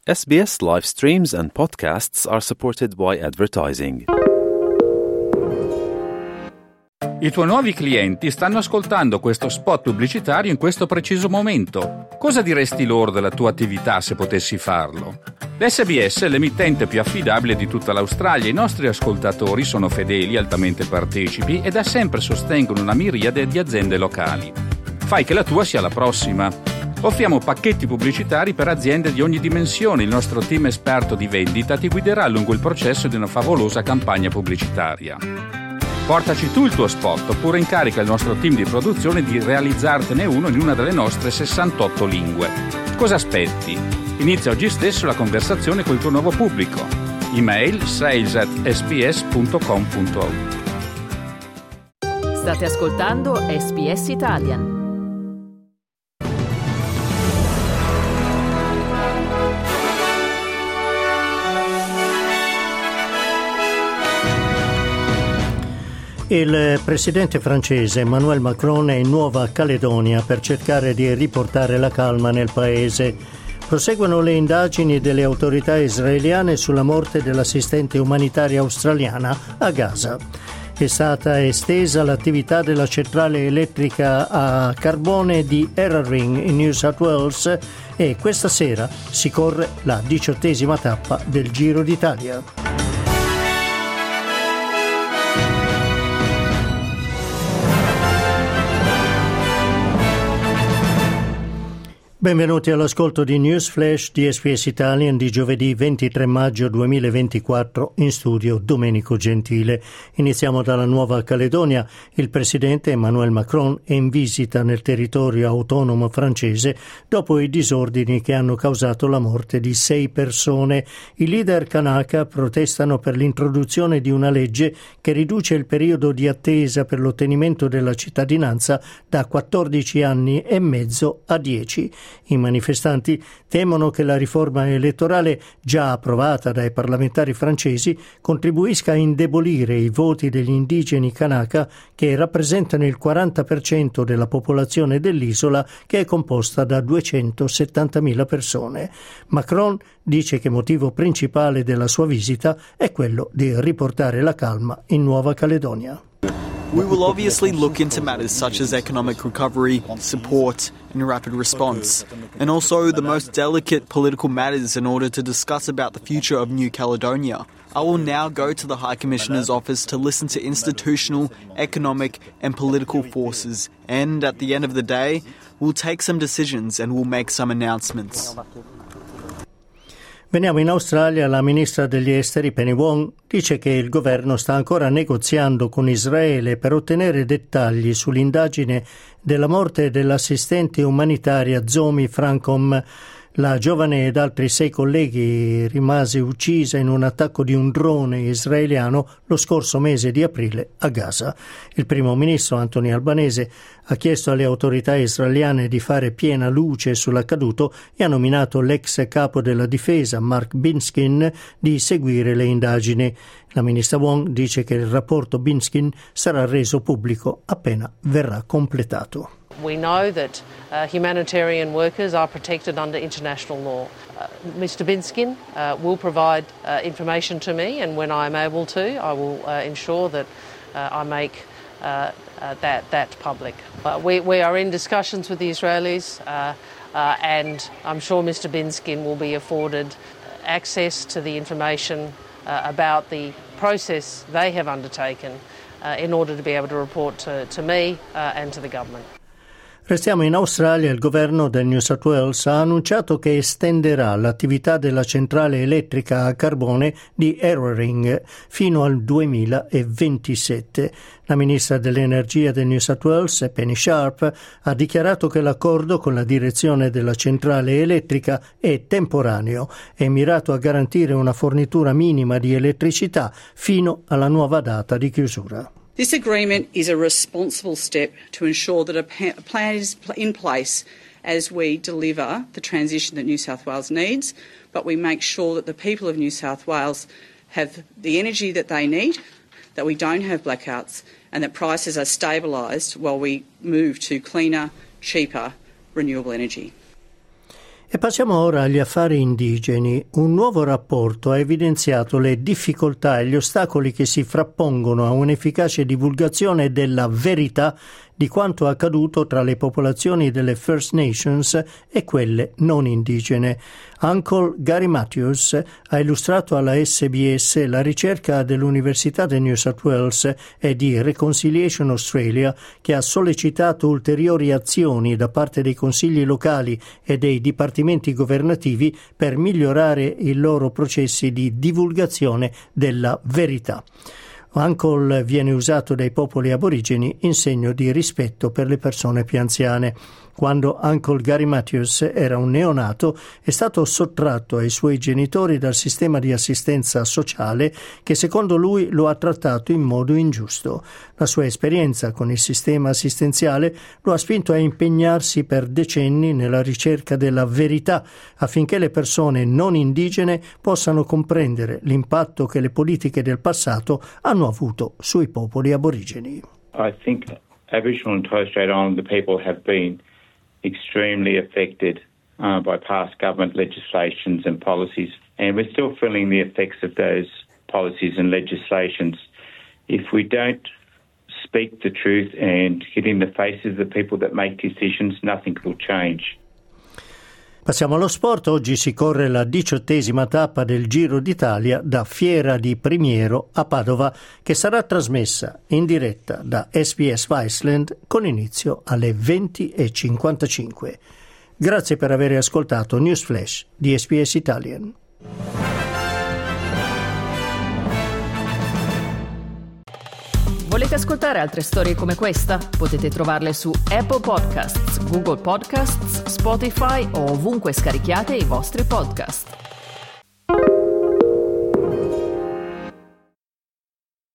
SBS live streams and podcasts are supported by advertising. I tuoi nuovi clienti stanno ascoltando questo spot pubblicitario in questo preciso momento. Cosa diresti loro della tua attività se potessi farlo? L'SBS è l'emittente più affidabile di tutta l'Australia. I nostri ascoltatori sono fedeli, altamente partecipi e da sempre sostengono una miriade di aziende locali. Fai che la tua sia la prossima. Offriamo pacchetti pubblicitari per aziende di ogni dimensione. Il nostro team esperto di vendita ti guiderà lungo il processo di una favolosa campagna pubblicitaria. Portaci tu il tuo spot oppure incarica il nostro team di produzione di realizzartene uno in una delle nostre 68 lingue. Cosa aspetti? Inizia oggi stesso la conversazione col tuo nuovo pubblico. Email sales@sbs.com.au. State ascoltando SBS Italian. Il presidente francese Emmanuel Macron è in Nuova Caledonia per cercare di riportare la calma nel paese. Proseguono le indagini delle autorità israeliane sulla morte dell'assistente umanitaria australiana a Gaza. È stata estesa l'attività della centrale elettrica a carbone di Eraring in New South Wales e questa sera si corre la 18ª tappa del Giro d'Italia. Benvenuti all'ascolto di News Flash di SBS Italian di giovedì 23 maggio 2024, in studio Domenico Gentile. Iniziamo dalla Nuova Caledonia. Il presidente Emmanuel Macron è in visita nel territorio autonomo francese dopo i disordini che hanno causato la morte di 6 persone. I leader Kanaka protestano per l'introduzione di una legge che riduce il periodo di attesa per l'ottenimento della cittadinanza da 14 anni e mezzo a 10. I manifestanti temono che la riforma elettorale già approvata dai parlamentari francesi contribuisca a indebolire i voti degli indigeni Kanaka, che rappresentano il 40% della popolazione dell'isola, che è composta da 270.000 persone. Macron dice che il motivo principale della sua visita è quello di riportare la calma in Nuova Caledonia. We will obviously look into matters such as economic recovery, support and rapid response, and also the most delicate political matters in order to discuss about the future of New Caledonia. I will now go to the High Commissioner's office to listen to institutional, economic and political forces, and at the end of the day, we'll take some decisions and we'll make some announcements. Veniamo in Australia. La ministra degli esteri Penny Wong dice che il governo sta ancora negoziando con Israele per ottenere dettagli sull'indagine della morte dell'assistente umanitaria Zomi Francom. La giovane ed altri 6 colleghi rimase uccisa in un attacco di un drone israeliano lo scorso mese di aprile a Gaza. Il primo ministro Anthony Albanese ha chiesto alle autorità israeliane di fare piena luce sull'accaduto e ha nominato l'ex capo della difesa Mark Binskin di seguire le indagini. La ministra Wong dice che il rapporto Binskin sarà reso pubblico appena verrà completato. We know that humanitarian workers are protected under international law. Mr. Binskin will provide information to me, and when I'm able to, I will ensure that I make that public. We are in discussions with the Israelis, and I'm sure Mr. Binskin will be afforded access to the information about the process they have undertaken in order to be able to report to me and to the government. Restiamo in Australia. Il governo del New South Wales ha annunciato che estenderà l'attività della centrale elettrica a carbone di Eraring fino al 2027. La ministra dell'Energia del New South Wales, Penny Sharp, ha dichiarato che l'accordo con la direzione della centrale elettrica è temporaneo e mirato a garantire una fornitura minima di elettricità fino alla nuova data di chiusura. This agreement is a responsible step to ensure that a plan is in place as we deliver the transition that New South Wales needs, but we make sure that the people of New South Wales have the energy that they need, that we don't have blackouts, and that prices are stabilised while we move to cleaner, cheaper, renewable energy. E passiamo ora agli affari indigeni. Un nuovo rapporto ha evidenziato le difficoltà e gli ostacoli che si frappongono a un'efficace divulgazione della verità di quanto accaduto tra le popolazioni delle First Nations e quelle non indigene. Uncle Gary Matthews ha illustrato alla SBS la ricerca dell'Università di New South Wales e di Reconciliation Australia, che ha sollecitato ulteriori azioni da parte dei consigli locali e dei dipartimenti governativi per migliorare i loro processi di divulgazione della verità. Uncle viene usato dai popoli aborigeni in segno di rispetto per le persone più anziane. Quando Uncle Gary Matthews era un neonato, è stato sottratto ai suoi genitori dal sistema di assistenza sociale che secondo lui lo ha trattato in modo ingiusto. La sua esperienza con il sistema assistenziale lo ha spinto a impegnarsi per decenni nella ricerca della verità affinché le persone non indigene possano comprendere l'impatto che le politiche del passato hanno avuto sui popoli aborigeni. I think Aboriginal and Torres Strait Islander people have been extremely affected by past government legislations and policies, and we're still feeling the effects of those policies and legislations. If we don't speak the truth and get in the faces of the people that make decisions, nothing will change. Passiamo allo sport. Oggi si corre la 18ª tappa del Giro d'Italia da Fiera di Primiero a Padova, che sarà trasmessa in diretta da SBS Iceland con inizio alle 20:55. Grazie per aver ascoltato News Flash di SBS Italian. Volete ascoltare altre storie come questa? Potete trovarle su Apple Podcasts, Google Podcasts, Spotify o ovunque scarichiate i vostri podcast.